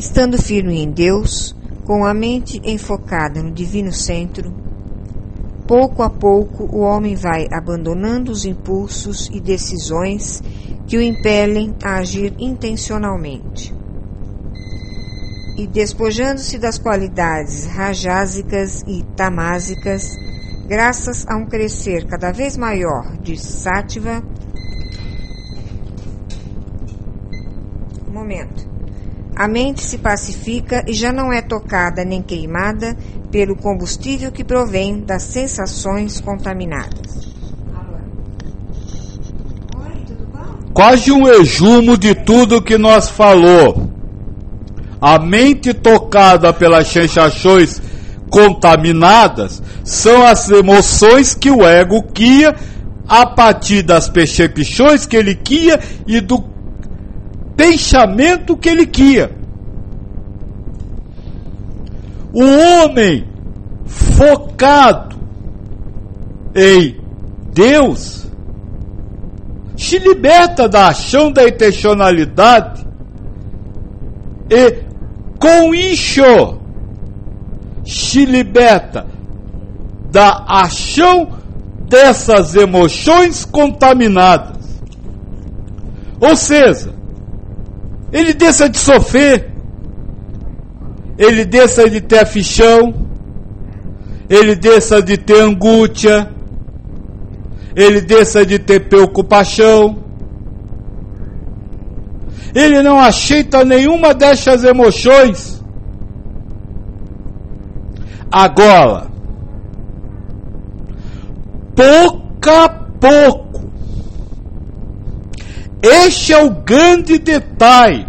Estando firme em Deus, com a mente enfocada no divino centro, pouco a pouco o homem vai abandonando os impulsos e decisões que o impelem a agir intencionalmente. E despojando-se das qualidades rajásicas e tamásicas, graças a um crescer cada vez maior de sátiva, a mente se pacifica e já não é tocada nem queimada pelo combustível que provém das sensações contaminadas. Oi, tudo bom? Quase um resumo de tudo que nós falou. A mente tocada pelas sensações contaminadas são as emoções que o ego cria a partir das percepções que ele cria e do pensamento que ele cria. O homem focado em Deus se liberta da ação da intencionalidade e com isso se liberta da ação dessas emoções contaminadas. Ou seja, ele deixa de sofrer, ele deixa de ter aflição, ele deixa de ter angústia, ele deixa de ter preocupação. Ele não aceita nenhuma dessas emoções. Agora, pouco a pouco, este é o grande detalhe.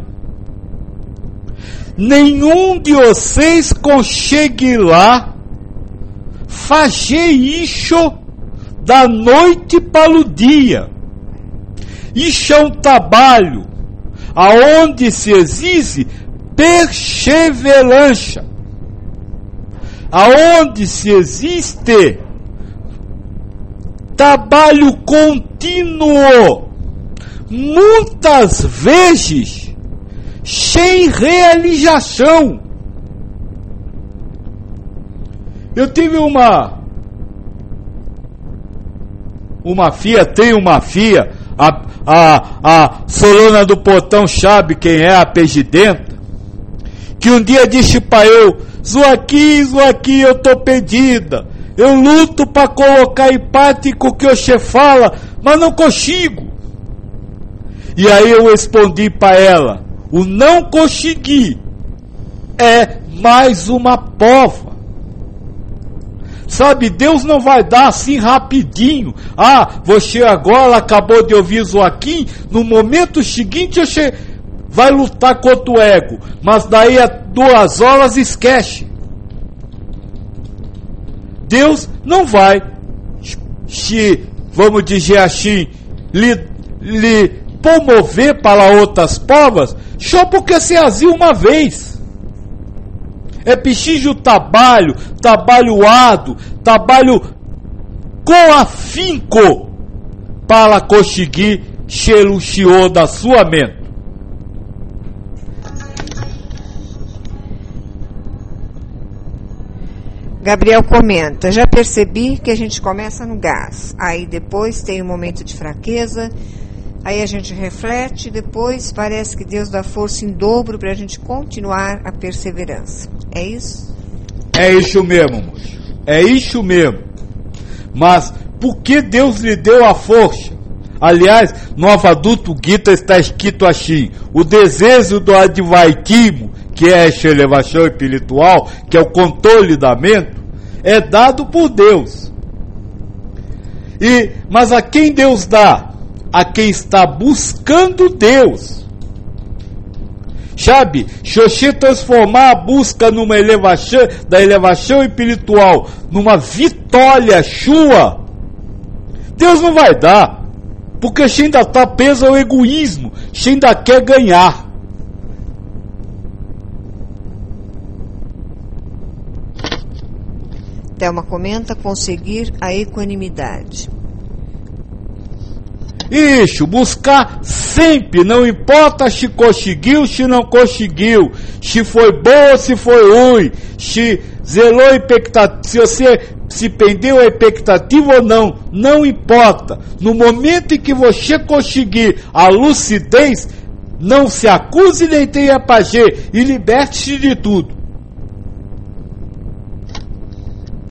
Nenhum de vocês consegue lá fazer isso da noite para o dia. Isso é um trabalho aonde se exige perseverança, aonde se existe trabalho contínuo, muitas vezes sem realização. Eu tive uma filha, a Solana do Portão sabe quem é a presidenta, que um dia disse para eu: Joaquim, eu tô perdida, eu luto para colocar em prática o que você fala, mas não consigo. E aí eu respondi para ela: o não conseguir é mais uma prova. Sabe, Deus não vai dar assim rapidinho. Você agora acabou de ouvir Joaquim, no momento seguinte você vai lutar contra o ego, mas daí a 2 horas esquece. Deus não vai, vamos dizer assim, lhe promover para outras provas só porque se agiu uma vez. É preciso trabalho árduo, trabalho com afinco para conseguir ser o senhor da sua mente. Gabriel comenta: já percebi que a gente começa no gás, aí depois tem um momento de fraqueza, aí a gente reflete, depois parece que Deus dá força em dobro para a gente continuar a perseverança. É isso? É isso mesmo, moço. É isso mesmo. Mas por que Deus lhe deu a força? Aliás, no Avadhuta Gita está escrito assim: o desejo do advaitismo, que é essa elevação espiritual, que é o controle da mente, é dado por Deus. Mas a quem Deus dá? A quem está buscando Deus. Sabe, se você transformar a busca numa elevação, da elevação espiritual, numa vitória sua, Deus não vai dar, porque você ainda está preso ao egoísmo, você ainda quer ganhar. Thelma comenta: conseguir a equanimidade. Isso, buscar sempre, não importa se conseguiu, se não conseguiu, se foi bom, se foi ruim, se zelou a expectativa, se você se pendeu a expectativa ou não, não importa. No momento em que você conseguir a lucidez, não se acuse nem tenha pager e liberte-se de tudo.